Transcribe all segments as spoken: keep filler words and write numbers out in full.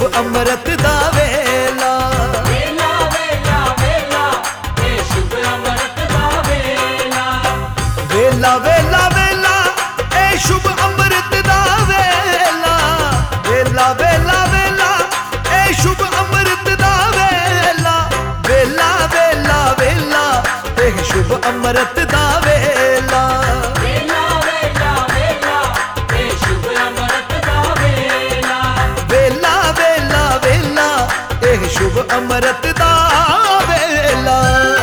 शुभ अमृत दा वेला। वेला वेला वेला ए शुभ अमृत दा वेला। वेला वेला वेला ए शुभ अमृत दा वेला। वेला वेला वेला ए शुभ अमृत दा वेला। वेला वेला वेला ए शुभ अमृत दा वेला। वेला वेला वेला ए शुभ अमृत दा वेला। वेला वेला वेला ए शुभ अमृत दा वेला।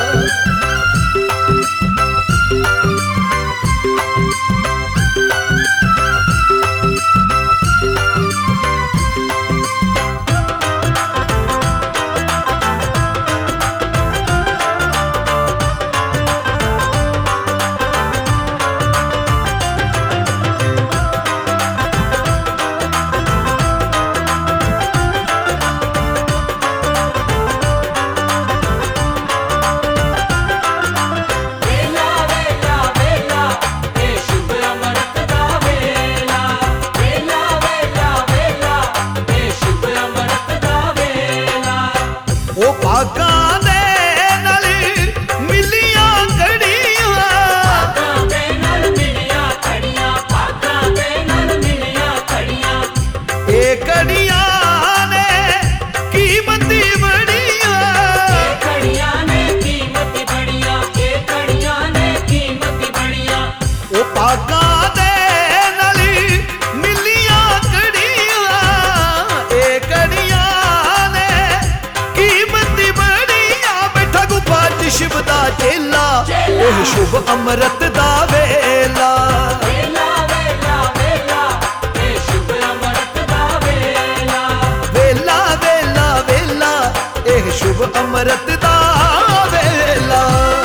वेला वेला वेला ए शुभ अमृत दा वेला। वेला वेला वेला ए शुभ अमृत दा वेला। ओ भागां दे नाल मिलियां घड़ियां। भागां दे नाल मिलियां घड़ियां। भागां दे नाल मिलियां घड़ियां। ए घड़ियां ने कीमती बड़ियां। ए घड़ियां ने कीमत बड़ियां। ए घड़ियां ने कीमत बड़ियां। ओ भागां दे नाल मिलियां घड़ियां। ए घड़ियां ने कीमती बड़ियां। बैठा गुफा च शिव दा चेला एह शुभ अमृत दा वेला। वेला वेला वेला ए शुभ अमृत दा वेला। वेला वेला वेला एह शुभ अमृत दा वेला।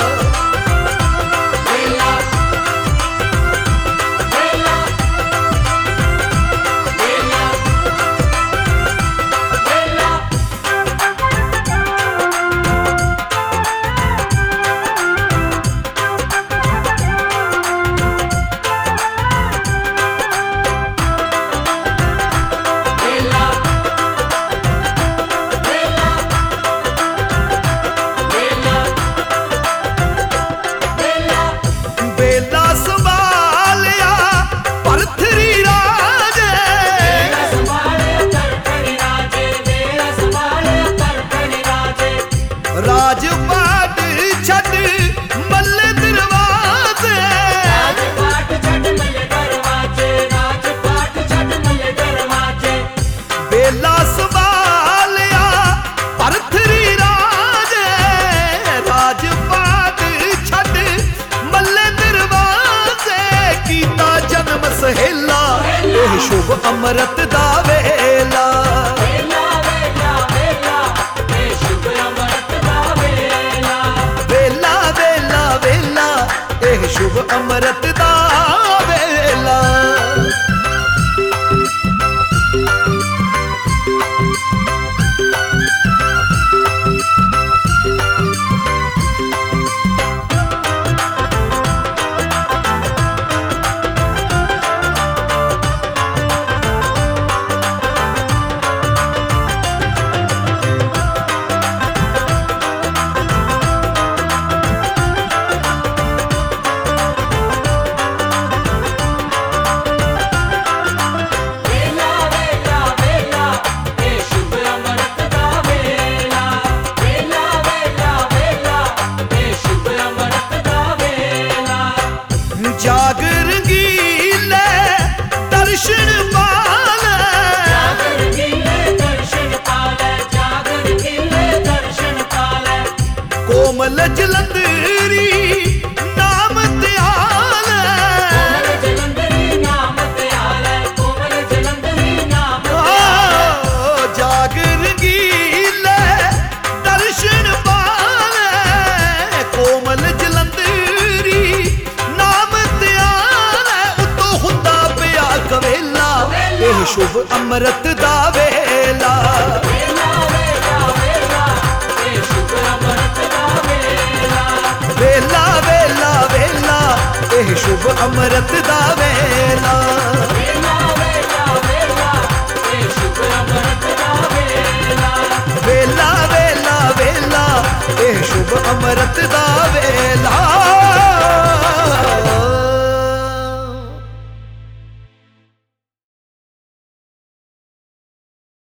वेला वेला वेला वेला। वेला वेला वेला वेला। बेला संभालिया परथरी राजे। वेला संभाले तरफड़ी राजे। वेला संभाले तरफड़ी राजे। राजपाट छड़ मल्ले दरवाजे। राजपाट छड़ मल्ले दरवाजे। राजपाट छड़ मल्ले दरवाजे। बेला संभालिया परथरी राजे। राजपाट छड़ मल्ले दरवाजे। कीता जन्म सहेला एह शुभ अमृत दा वेला। वेला वेला वेला ए शुभ अमृत दा वेला। वेला वेला वेला एह शुभ अमृत दा वेला। वेला वेला वेला ए शुभ अमृत दा वेला। वेला वेला वेला ए शुभ अमृत दा वेला। जागर गीले दर्शन पाले। जागर गिले दर्शन पाले। जागर गिले दर्शन पाले। कोमल जलंधरी नाम दयाल। कोमल जलंधरी नाम दयाल। कोमल जलंधरी नाम दयाल। ओ जागर गीले दर्शन पाले। कोमल जलंधरी नाम दयाल। उतो हुंदा पिया कवेला एह शुभ अमृत दा वेला। वेला वेला वेला ए शुभ अमृत दा वेला। वेला वेला वेला एह शुभ अमृत दा वेला। वेला वेला वेला ए शुभ अमृत दा वेला। ਅੰਮ੍ਰਿਤ ਦਾ